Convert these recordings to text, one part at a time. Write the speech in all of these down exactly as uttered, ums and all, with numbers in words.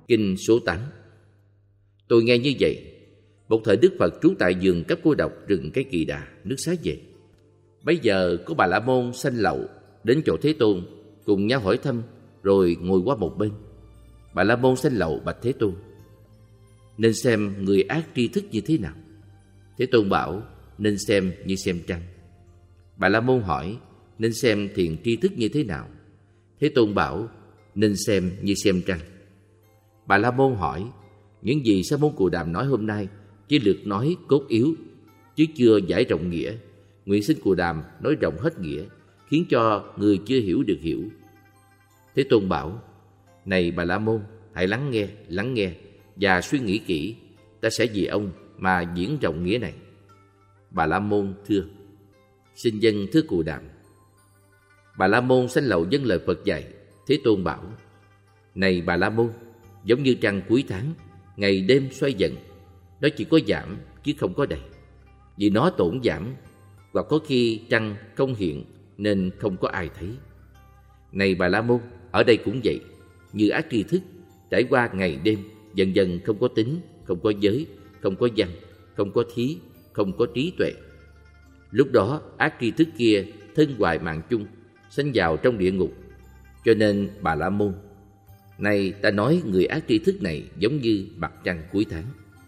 Kinh số tám. Tôi nghe như vậy. Một thời Đức Phật trú tại vườn Cấp Cô Độc, rừng Cây Kỳ Đà, nước Xá Vệ. Bấy giờ có Bà La Môn sanh lậu đến chỗ Thế Tôn, cùng nhau hỏi thăm, rồi ngồi qua một bên. Bà La Môn sanh lậu bạch Thế Tôn: nên xem người ác tri thức như thế nào? Thế Tôn bảo: nên xem như xem trăng. Bà La Môn hỏi: nên xem thiện tri thức như thế nào? Thế Tôn bảo: nên xem như xem trăng. Bà La Môn hỏi: những gì Sa môn Cù Đàm nói hôm nay chỉ lược nói cốt yếu, chứ chưa giải rộng nghĩa. Nguyện xin Cù Đàm nói rộng hết nghĩa, khiến cho người chưa hiểu được hiểu. Thế Tôn bảo: này Bà La Môn, hãy lắng nghe, lắng nghe và suy nghĩ kỹ. Ta sẽ vì ông mà diễn rộng nghĩa này. Bà La Môn thưa: xin dân thưa Cù Đàm. Bà La Môn sanh lậu dâng lời Phật dạy. Thế Tôn bảo: này Bà La Môn, giống như trăng cuối tháng, ngày đêm xoay dần, nó chỉ có giảm chứ không có đầy. Vì nó tổn giảm, hoặc có khi trăng không hiện nên không có ai thấy. Này Bà La Môn, ở đây cũng vậy. Như ác tri thức trải qua ngày đêm, dần dần không có tính, không có giới, không có văn, không có thí, không có trí tuệ. Lúc đó ác tri thức kia thân hoại mạng chung, sanh vào trong địa ngục. Cho nên Bà La Môn, này ta nói người ác tri thức này giống như mặt trăng cuối tháng.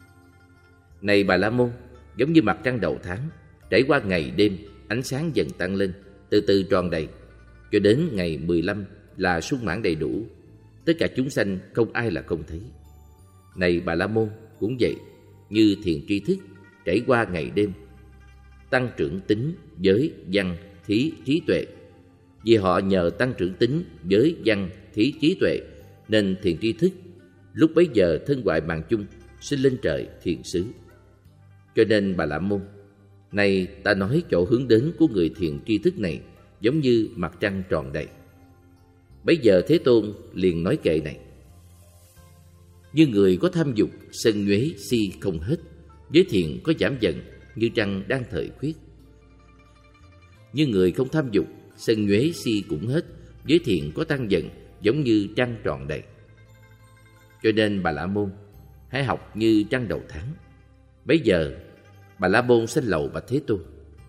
Này Bà La Môn, giống như mặt trăng đầu tháng, trải qua ngày đêm, ánh sáng dần tăng lên, từ từ tròn đầy, cho đến ngày mười lăm là sung mãn đầy đủ. Tất cả chúng sanh không ai là không thấy. Này Bà La Môn, cũng vậy, như thiện tri thức trải qua ngày đêm, tăng trưởng tính, giới, văn, thí, trí tuệ. Vì họ nhờ tăng trưởng tính, giới, văn, thí, trí tuệ, nên thiện tri thức lúc bấy giờ thân hoại mạng chung, sinh lên trời thiện xứ. Cho nên Bà La Môn, này ta nói chỗ hướng đến của người thiện tri thức này giống như mặt trăng tròn đầy. Bấy giờ Thế Tôn liền nói kệ này: như người có tham dục, sân nhuế, si không hết, giới thiện có giảm dần như trăng đang thời khuyết. Như người không tham dục, sân nhuế, si cũng hết, giới thiện có tăng dần giống như trăng tròn đầy. Cho nên Bà La Môn, hãy học như trăng đầu tháng. Bấy giờ Bà La Môn sanh lậu bạch Thế Tôn: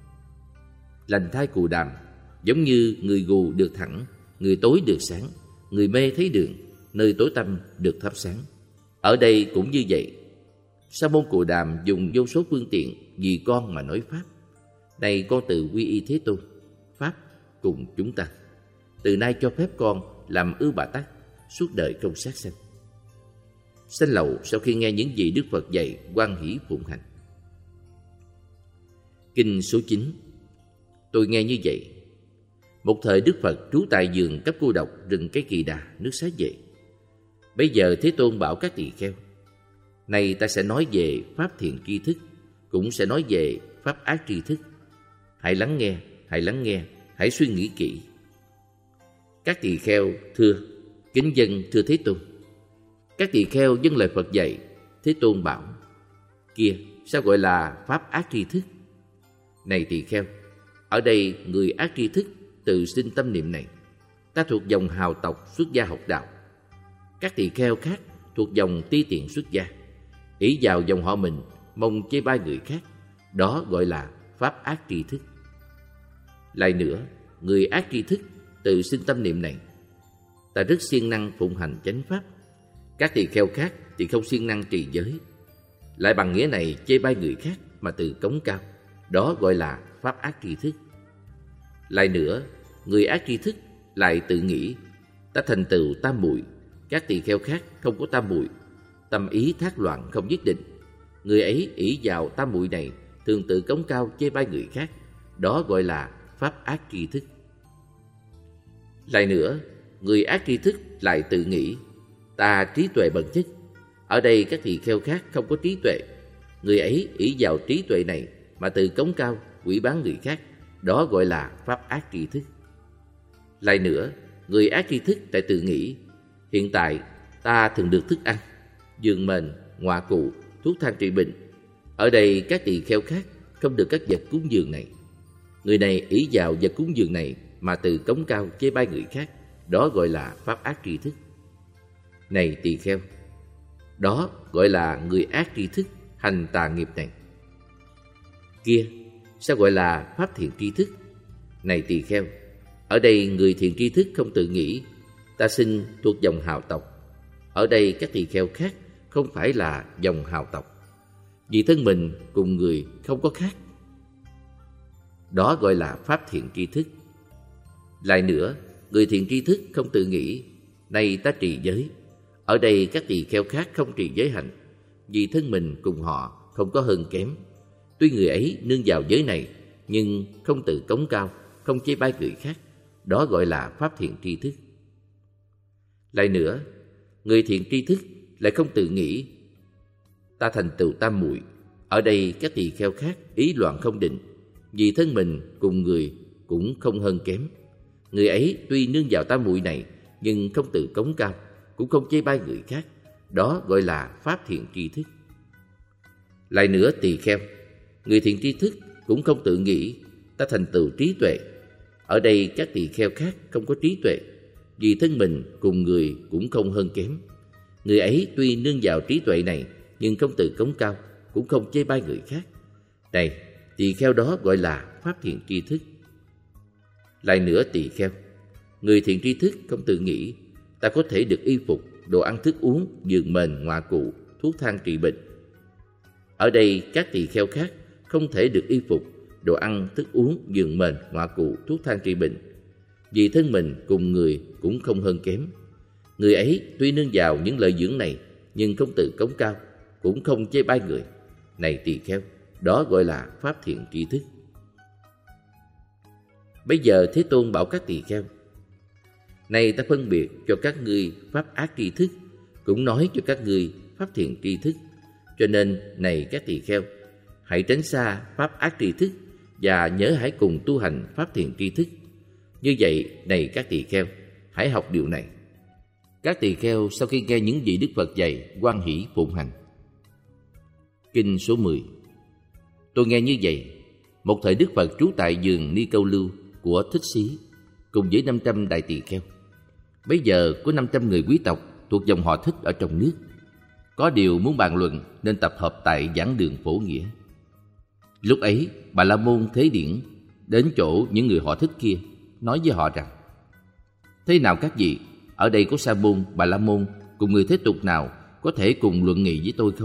lành thai Cù Đàm, giống như người gù được thẳng, người tối được sáng, người mê thấy đường, nơi tối tăm được thắp sáng. Ở đây cũng như vậy. Sa môn Cù Đàm dùng vô số phương tiện vì con mà nói pháp. Này con tự quy y Thế Tôn, pháp cùng chúng ta. Từ nay cho phép con làm ư bà tắc, suốt đời không sát sanh. Sanh lậu sau khi nghe những gì Đức Phật dạy, hoan hỷ phụng hành. Kinh số chín. Tôi nghe như vậy. Một thời Đức Phật trú tại vườn Cấp Cô Độc, rừng Cây Kỳ Đà, nước Xá Vệ. Bây giờ Thế Tôn bảo các tỳ kheo: này ta sẽ nói về pháp thiện tri thức, cũng sẽ nói về pháp ác tri thức. Hãy lắng nghe, hãy lắng nghe, hãy suy nghĩ kỹ. Các tỳ kheo thưa: kính dân thưa Thế Tôn. Các tỳ kheo dâng lời Phật dạy. Thế Tôn bảo: kia, sao gọi là pháp ác tri thức? Này tỳ kheo, ở đây người ác tri thức tự sinh tâm niệm này: ta thuộc dòng hào tộc xuất gia học đạo. Các tỳ kheo khác thuộc dòng ti tiện xuất gia, ỷ vào dòng họ mình mong chê bai người khác. Đó gọi là pháp ác tri thức. Lại nữa, người ác tri thức tự sinh tâm niệm này: ta rất siêng năng phụng hành chánh pháp. Các tỳ kheo khác thì không siêng năng trì giới, lại bằng nghĩa này chê bai người khác mà tự cống cao. Đó gọi là pháp ác tri thức. Lại nữa, người ác tri thức lại tự nghĩ: ta thành tựu tam muội. Các tỳ kheo khác không có tam muội, tâm ý thác loạn không nhất định. Người ấy ỷ vào tam muội này, thường tự cống cao chê bai người khác. Đó gọi là pháp ác tri thức. Lại nữa, người ác tri thức lại tự nghĩ: ta trí tuệ bậc nhất. Ở đây các tỳ kheo khác không có trí tuệ. Người ấy ỷ vào trí tuệ này mà tự cống cao, quỷ bán người khác. Đó gọi là pháp ác tri thức. Lại nữa, người ác tri thức lại tự nghĩ: hiện tại ta thường được thức ăn, giường mền, ngoạ cụ, thuốc thang trị bệnh. Ở đây các tỳ kheo khác không được các vật cúng dường này. Người này ỷ vào vật cúng dường này mà tự cống cao chê bai người khác. Đó gọi là pháp ác tri thức. Này tỳ kheo, đó gọi là người ác tri thức hành tà nghiệp này. Kia, sao gọi là pháp thiện tri thức? Này tỳ kheo, ở đây người thiện tri thức không tự nghĩ ta sinh thuộc dòng hào tộc. Ở đây các tỳ kheo khác không phải là dòng hào tộc, vì thân mình cùng người không có khác. Đó gọi là pháp thiện tri thức. Lại nữa, người thiện tri thức không tự nghĩ nay ta trì giới. Ở đây các tỳ kheo khác không trì giới hạnh, vì thân mình cùng họ không có hơn kém. Tuy người ấy nương vào giới này, nhưng không tự cống cao, không chê bai người khác. Đó gọi là pháp thiện tri thức. Lại nữa, người thiện tri thức lại không tự nghĩ ta thành tựu tam muội. Ở đây các tỳ kheo khác ý loạn không định, vì thân mình cùng người cũng không hơn kém. Người ấy tuy nương vào tam muội này, nhưng không tự cống cao, cũng không chê bai người khác. Đó gọi là pháp thiện tri thức. Lại nữa tỳ kheo, người thiện tri thức cũng không tự nghĩ ta thành tựu trí tuệ. Ở đây các tỳ kheo khác không có trí tuệ, vì thân mình cùng người cũng không hơn kém. Người ấy tuy nương vào trí tuệ này, nhưng không tự cống cao, cũng không chê bai người khác. Này, tỳ kheo đó gọi là pháp thiện tri thức. Lại nữa tỳ kheo, người thiện tri thức không tự nghĩ ta có thể được y phục, đồ ăn thức uống, giường mền, ngoại cụ, thuốc thang trị bệnh. Ở đây các tỳ kheo khác không thể được y phục, đồ ăn, thức uống, giường mền, ngoại cụ, thuốc thang trị bệnh, vì thân mình cùng người cũng không hơn kém. Người ấy tuy nương vào những lợi dưỡng này, nhưng không tự cống cao, cũng không chê bai người. Này tỳ kheo, đó gọi là pháp thiện tri thức. Bây giờ Thế Tôn bảo các tỳ kheo, này ta phân biệt cho các ngươi pháp ác tri thức, cũng nói cho các ngươi pháp thiện tri thức. Cho nên, này các tỳ kheo, hãy tránh xa pháp ác tri thức và nhớ hãy cùng tu hành pháp thiện tri thức. Như vậy, này các tỳ kheo, hãy học điều này. Các tỳ kheo sau khi nghe những gì Đức Phật dạy, hoan hỷ phụng hành. Kinh số mười. Tôi nghe như vậy, một thời Đức Phật trú tại vườn Ni Câu Lưu của Thích Xí, cùng với năm trăm đại tỳ kheo. Bấy giờ có năm trăm người quý tộc thuộc dòng họ Thích ở trong nước. Có điều muốn bàn luận nên tập hợp tại giảng đường Phổ Nghĩa. Lúc ấy, Bà La Môn Thế Điển đến chỗ những người họ Thích kia, nói với họ rằng: Thế nào các vị, ở đây có Sa Môn, Bà La Môn cùng người thế tục nào có thể cùng luận nghị với tôi không?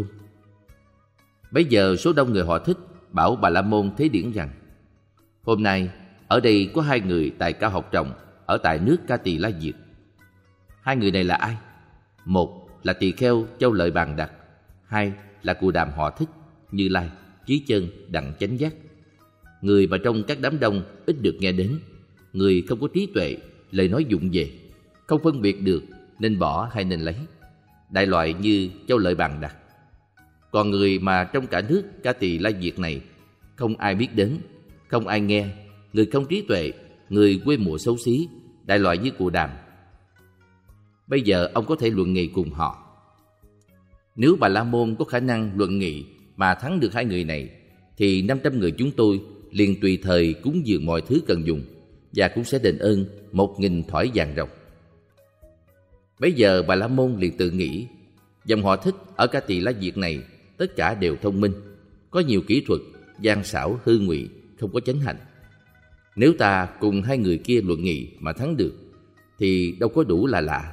Bấy giờ số đông người họ Thích bảo Bà La Môn Thế Điển rằng: Hôm nay ở đây có hai người tài cao học trọng ở tại nước Ca Tỳ La Diệt. Hai người này là ai? Một là tỳ kheo Châu Lợi Bàn Đặc, hai là Cù Đàm họ Thích, Như Lai, Chí Chân, Đặng Chánh Giác. Người mà trong các đám đông ít được nghe đến, người không có trí tuệ, lời nói vụng về, không phân biệt được nên bỏ hay nên lấy, đại loại như Châu Lợi Bàn Đặc. Còn người mà trong cả nước Ca Tỳ La Diệt này không ai biết đến, không ai nghe, người không trí tuệ, người quê mùa xấu xí, đại loại như Cù Đàm. Bây giờ ông có thể luận nghị cùng họ. Nếu Bà La Môn có khả năng luận nghị mà thắng được hai người này, thì năm trăm người chúng tôi liền tùy thời cúng dường mọi thứ cần dùng, và cũng sẽ đền ơn một nghìn thỏi vàng ròng. Bây giờ Bà La Môn liền tự nghĩ, dòng họ Thích ở Ca Tỳ La Diệt này tất cả đều thông minh, có nhiều kỹ thuật, gian xảo hư ngụy, không có chánh hạnh. Nếu ta cùng hai người kia luận nghị mà thắng được, thì đâu có đủ là lạ.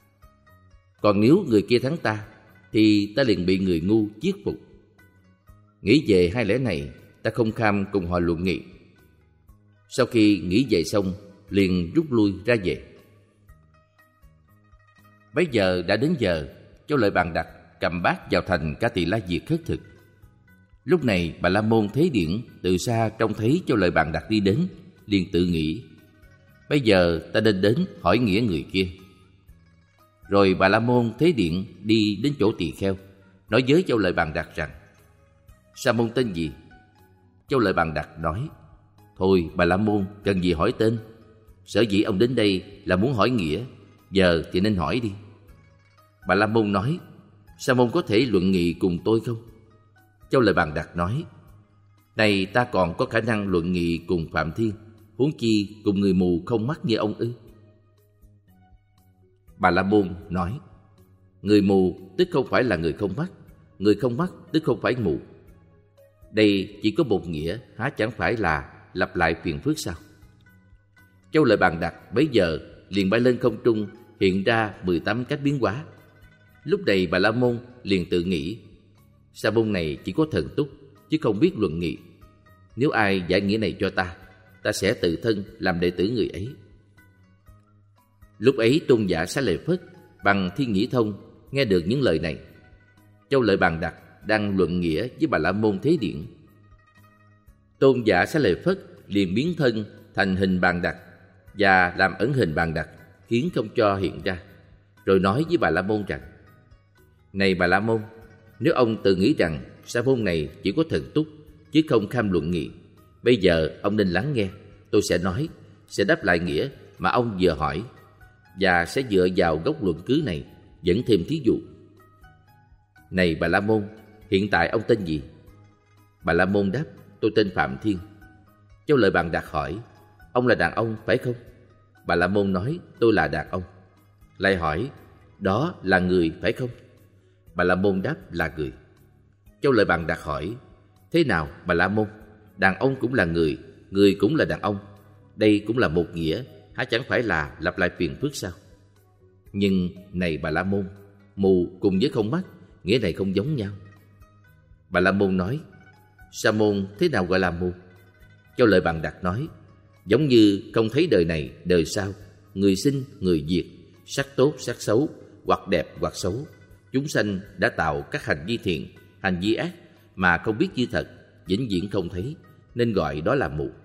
Còn nếu người kia thắng ta, thì ta liền bị người ngu chiết phục. Nghĩ về hai lẽ này, ta không kham cùng họ luận nghị. Sau khi nghĩ về xong, liền rút lui ra về. Bấy giờ đã đến giờ, Châu Lợi Bàn Đặc cầm bát vào thành Ca Tỳ La Diệt khất thực. Lúc này Bà La Môn Thế Điển từ xa trông thấy Châu Lợi Bàn Đặc đi đến, liền tự nghĩ: Bây giờ ta nên đến hỏi nghĩa người kia. Rồi Bà La Môn Thế Điển đi đến chỗ tỳ kheo, nói với Châu Lợi Bàn Đặc rằng: Sa môn tên gì? Châu Lợi Bàn Đặc nói: Thôi Bà La Môn cần gì hỏi tên, sở dĩ ông đến đây là muốn hỏi nghĩa, giờ thì nên hỏi đi. Bà La Môn nói: Sa môn có thể luận nghị cùng tôi không? Châu Lợi Bàn Đặc nói: Này ta còn có khả năng luận nghị cùng Phạm Thiên, huống chi cùng người mù không mắt như ông ư? Bà La Môn nói: Người mù tức không phải là người không mắt, người không mắt tức không phải mù. Đây chỉ có một nghĩa, há chẳng phải là lặp lại phiền phức sao? Châu Lợi Bàn Đặt bấy giờ liền bay lên không trung, hiện ra mười tám cách biến hóa. Lúc này Bà La Môn liền tự nghĩ, sa môn này chỉ có thần túc chứ không biết luận nghị. Nếu ai giải nghĩa này cho ta, ta sẽ tự thân làm đệ tử người ấy. Lúc ấy Tôn giả Xá Lợi Phất bằng Thiên Nhĩ Thông nghe được những lời này. Châu Lợi Bàn Đặt đang luận nghĩa với Bà La Môn Thế Điển. Tôn giả Xá Lợi Phất liền biến thân thành hình bàn đặt và làm ẩn hình bàn đặt, khiến không cho hiện ra, rồi nói với Bà La Môn rằng: Này Bà La Môn, nếu ông tự nghĩ rằng sa môn này chỉ có thần túc chứ không kham luận nghị, bây giờ ông nên lắng nghe. Tôi sẽ nói, sẽ đáp lại nghĩa mà ông vừa hỏi, và sẽ dựa vào gốc luận cứ này dẫn thêm thí dụ. Này Bà La Môn, hiện tại ông tên gì? Bà La Môn đáp: Tôi tên Phạm Thiên. Châu Lợi Bàn Đặt hỏi: Ông là đàn ông phải không? Bà La Môn nói: Tôi là đàn ông. Lại hỏi: Đó là người phải không? Bà La Môn đáp: Là người. Châu Lợi Bàn Đặt hỏi: Thế nào Bà La Môn? Đàn ông cũng là người, người cũng là đàn ông. Đây cũng là một nghĩa, há chẳng phải là lặp lại phiền phức sao? Nhưng này Bà La Môn, mù cùng với không mắt, nghĩa này không giống nhau. Bà La Môn nói: Sa môn thế nào gọi là mù? Châu Lợi Bàn Đặt nói: Giống như không thấy đời này, đời sau, người sinh, người diệt, sắc tốt, sắc xấu, hoặc đẹp, hoặc xấu. Chúng sanh đã tạo các hành vi thiện, hành vi ác mà không biết như thật, vĩnh viễn không thấy, nên gọi đó là mù.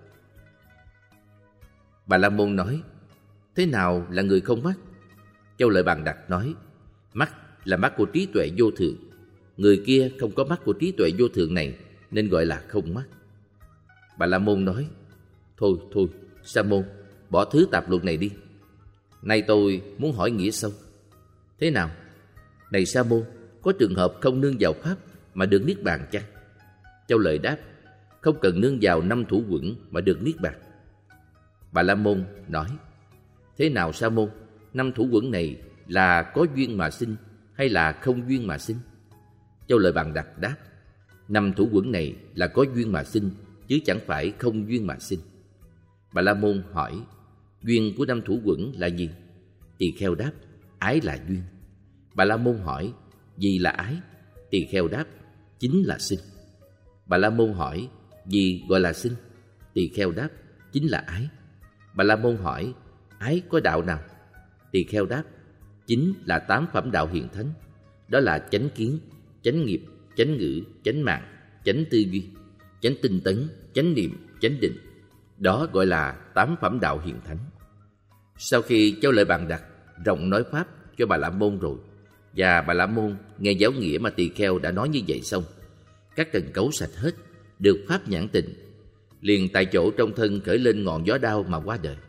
Bà La Môn nói: Thế nào là người không mắt? Châu Lợi Bàn Đặt nói: Mắt là mắt của trí tuệ vô thượng. Người kia không có mắt của trí tuệ vô thượng này, nên gọi là không mắt. Bà La Môn nói: Thôi thôi, Sa môn, bỏ thứ tạp luận này đi. Nay tôi muốn hỏi nghĩa sâu. Thế nào? Này Sa môn, có trường hợp không nương vào pháp mà được niết bàn chăng? Châu Lợi đáp: Không cần nương vào năm thủ quẩn mà được niết bàn. Bà La Môn nói: Thế nào Sa môn, năm thủ quẩn này là có duyên mà sinh hay là không duyên mà sinh? Châu Lợi Bàn Đặt đáp: Năm thủ quẩn này là có duyên mà sinh, chứ chẳng phải không duyên mà sinh. Bà La Môn hỏi: Duyên của năm thủ quẩn là gì? Tỳ kheo đáp: Ái là duyên. Bà La Môn hỏi: Gì là ái? Tỳ kheo đáp: Chính là sinh. Bà La Môn hỏi: Gì gọi là sinh? Tỳ kheo đáp: Chính là ái. Bà La Môn hỏi: Ái có đạo nào? Tỳ kheo đáp: Chính là tám phẩm đạo hiền thánh. Đó là chánh kiến, chánh nghiệp, chánh ngữ, chánh mạng, chánh tư duy, chánh tinh tấn, chánh niệm, chánh định. Đó gọi là tám phẩm đạo hiền thánh. Sau khi Châu Lợi Bàn Đặt rộng nói pháp cho Bà La Môn rồi, và Bà La Môn nghe giáo nghĩa mà tỳ kheo đã nói như vậy xong, các trần cấu sạch hết, được pháp nhãn tịnh, liền tại chỗ trong thân khởi lên ngọn gió đao mà qua đời.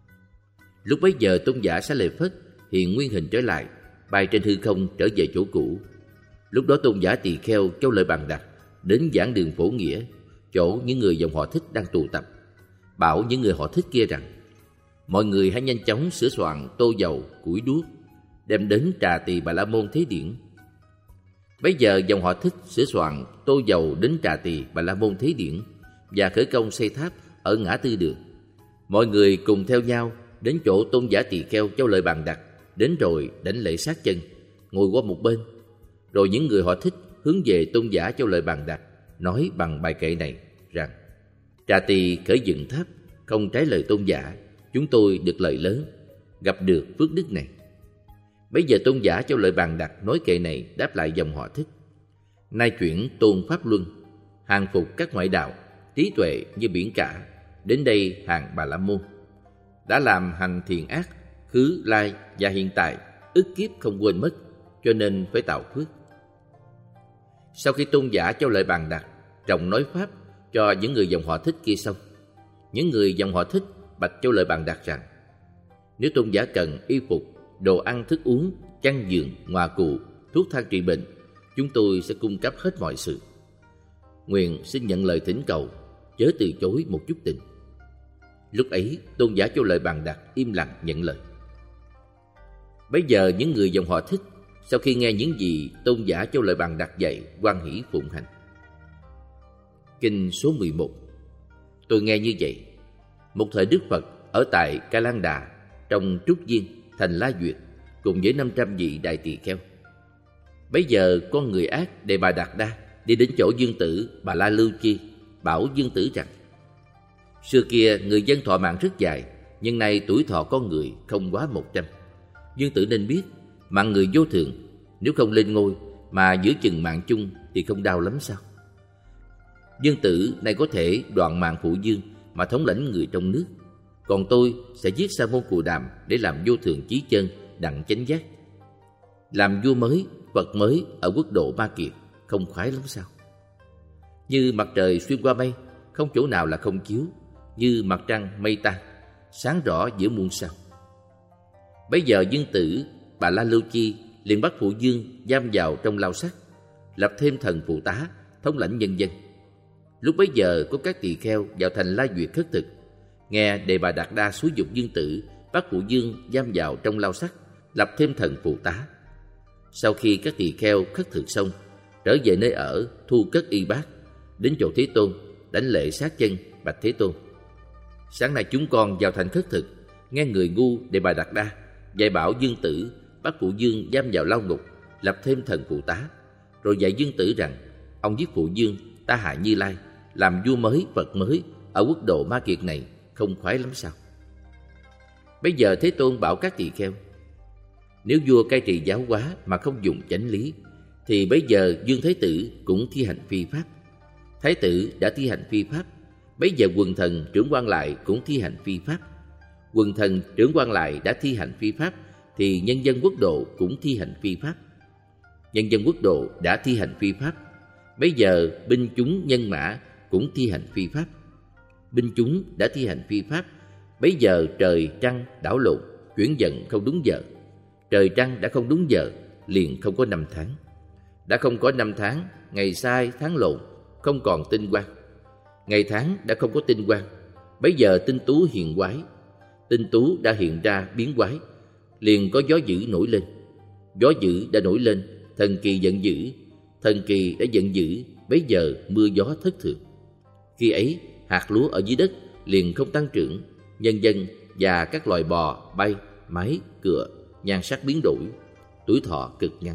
Lúc bấy giờ Tôn giả Xá Lợi Phất hiện nguyên hình trở lại, bay trên hư không trở về chỗ cũ. Lúc đó Tôn giả tỳ kheo Châu Lợi Bàn Đặt đến giảng đường Phổ Nghĩa, chỗ những người dòng họ Thích đang tụ tập, bảo những người họ Thích kia rằng: Mọi người hãy nhanh chóng sửa soạn tô dầu, củi đuốc, đem đến trà tỳ Bà La Môn Thế Điển. Bấy giờ dòng họ Thích sửa soạn tô dầu đến trà tỳ Bà La Môn Thế Điển và khởi công xây tháp ở ngã tư đường. Mọi người cùng theo nhau đến chỗ Tôn giả tỳ kheo Châu Lợi Bàn Đặt, đến rồi đảnh lễ sát chân, ngồi qua một bên. Rồi những người họ Thích hướng về Tôn giả Châu Lợi Bàn Đặt, nói bằng bài kệ này rằng: Trà tỳ khởi dựng tháp, không trái lời tôn giả, chúng tôi được lợi lớn, gặp được phước đức này. Bấy giờ Tôn giả Châu Lợi Bàn Đặt nói kệ này đáp lại dòng họ Thích: Nay chuyển tôn pháp luân, hàng phục các ngoại đạo, trí tuệ như biển cả, đến đây hàng Bà La Môn, đã làm hành thiện ác, khứ lai và hiện tại, ức kiếp không quên mất, cho nên phải tạo phước. Sau khi Tôn giả Châu Lợi Bàn Đặt rộng nói pháp cho những người dòng họ Thích kia xong, những người dòng họ Thích bạch Châu Lợi Bàn Đặt rằng: Nếu tôn giả cần y phục, đồ ăn thức uống, chăn giường, ngoà cụ, thuốc thang trị bệnh, chúng tôi sẽ cung cấp hết mọi sự. Nguyện xin nhận lời thỉnh cầu, chớ từ chối một chút tình. Lúc ấy Tôn giả Châu Lợi Bàn Đặt im lặng nhận lời. Bấy giờ những người dòng họ Thích sau khi nghe những gì tôn giả Châu Lợi Bằng đặt dạy, hoan hỷ phụng hành. Kinh số mười một. Tôi nghe như vậy. Một thời Đức Phật ở tại Ca Lan Đà, trong Trúc Viên, thành La Duyệt, cùng với năm trăm vị đại tỳ kheo. Bấy giờ con người ác Đề Bà Đạt Đa đi đến chỗ Dương Tử Bà La Lưu Chi, bảo Dương Tử rằng: xưa kia người dân thọ mạng rất dài, nhưng nay tuổi thọ con người không quá một trăm. Dương Tử nên biết, mạng người vô thường, nếu không lên ngôi mà giữ chừng mạng chung thì không đau lắm sao? Dương Tử nay có thể đoạn mạng Phụ Dương mà thống lãnh người trong nước, còn tôi sẽ giết Sa Môn Cù Đàm để làm vô thường chí chân, đặng chánh giác. Làm vua mới, Phật mới ở quốc độ Ma Kiệt không khoái lắm sao? Như mặt trời xuyên qua mây, không chỗ nào là không chiếu, như mặt trăng mây tan, sáng rõ giữa muôn sao. Bấy giờ Dương Tử Bà La Lưu Chi liền bắt Phụ Dương giam vào trong lao sắt, lập thêm thần phụ tá thống lãnh nhân dân. Lúc bấy giờ có các tỳ kheo vào thành La Duyệt khất thực, nghe Đề Bà Đạt Đa xúi giục Dương Tử bắt Phụ Dương giam vào trong lao sắt, lập thêm thần phụ tá. Sau khi các tỳ kheo khất thực xong, trở về nơi ở, thu cất y bát, đến chỗ Thế Tôn, đánh lễ sát chân bạch Thế Tôn: sáng nay chúng con vào thành khất thực, nghe người ngu Đề Bà Đạt Đa dạy bảo Dương Tử bắt Phụ Dương giam vào lao ngục, lập thêm thần phụ tá, rồi dạy Dương Tử rằng ông giết Phụ Dương, ta hạ Như Lai, làm vua mới, Phật mới ở quốc độ Ma Kiệt này không khoái lắm sao? Bây giờ Thế Tôn bảo các tỳ kheo: nếu vua cai trị giáo hóa mà không dùng chánh lý, thì bây giờ Dương Thái Tử cũng thi hành phi pháp. Thái tử đã thi hành phi pháp, bây giờ quần thần trưởng quan lại cũng thi hành phi pháp. Quần thần trưởng quan lại đã thi hành phi pháp, thì nhân dân quốc độ cũng thi hành phi pháp. Nhân dân quốc độ đã thi hành phi pháp, bây giờ binh chúng nhân mã cũng thi hành phi pháp. Binh chúng đã thi hành phi pháp, bấy giờ trời trăng đảo lộn, chuyển dần không đúng giờ. Trời trăng đã không đúng giờ, liền không có năm tháng. Đã không có năm tháng, ngày sai tháng lộn, không còn tinh quang. Ngày tháng đã không có tinh quang, bấy giờ tinh tú hiện quái. Tinh tú đã hiện ra biến quái, liền có gió dữ nổi lên. Gió dữ đã nổi lên, thần kỳ giận dữ. Thần kỳ đã giận dữ, bấy giờ mưa gió thất thường. Khi ấy, hạt lúa ở dưới đất liền không tăng trưởng, nhân dân và các loài bò, bay, máy, cựa, nhan sắc biến đổi, tuổi thọ cực ngắn.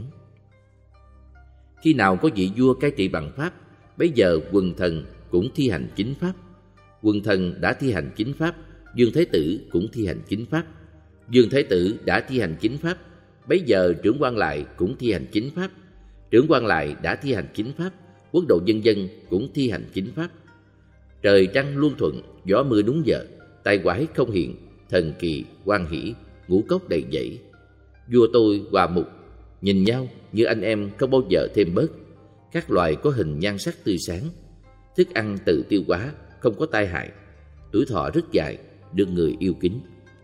Khi nào có vị vua cai trị bằng pháp, bấy giờ quần thần cũng thi hành chính pháp. Quần thần đã thi hành chính pháp, Dương Thái Tử cũng thi hành chính pháp. Dương Thái Tử đã thi hành chính pháp, bấy giờ trưởng quan lại cũng thi hành chính pháp. Trưởng quan lại đã thi hành chính pháp, quốc độ nhân dân cũng thi hành chính pháp. Trời trăng luôn thuận, gió mưa đúng giờ, tai quái không hiện, thần kỳ hoan hỷ, ngũ cốc đầy dẫy. Vua tôi hòa mục, nhìn nhau như anh em không bao giờ thêm bớt. Các loài có hình nhan sắc tươi sáng, thức ăn tự tiêu hóa, không có tai hại, tuổi thọ rất dài, được người yêu kính.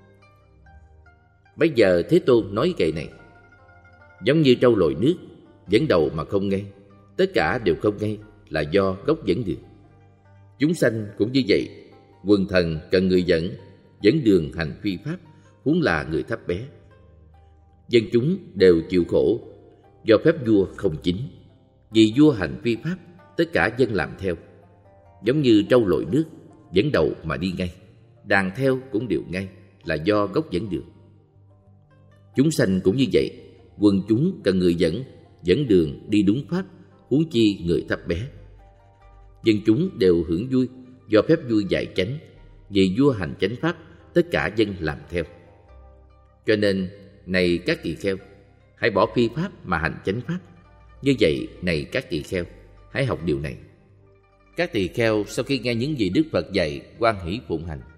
Bây giờ Thế Tôn nói kệ này: giống như trâu lội nước, dẫn đầu mà không ngay, tất cả đều không ngay là do gốc dẫn đường. Chúng sanh cũng như vậy, quần thần cần người dẫn, dẫn đường hành phi pháp, huống là người thấp bé. Dân chúng đều chịu khổ, do phép vua không chính. Vì vua hành phi pháp, tất cả dân làm theo. Giống như trâu lội nước, dẫn đầu mà đi ngay, đàn theo cũng đều ngay, là do gốc dẫn đường. Chúng sanh cũng như vậy, quần chúng cần người dẫn, dẫn đường đi đúng pháp, huống chi người thấp bé. Dân chúng đều hưởng vui, do phép vua dạy chánh. Vì vua hành chánh pháp, tất cả dân làm theo. Cho nên, này các tỳ kheo, hãy bỏ phi pháp mà hành chánh pháp. Như vậy, này các tỳ kheo, hãy học điều này. Các tỳ kheo sau khi nghe những gì Đức Phật dạy, hoan hỷ phụng hành.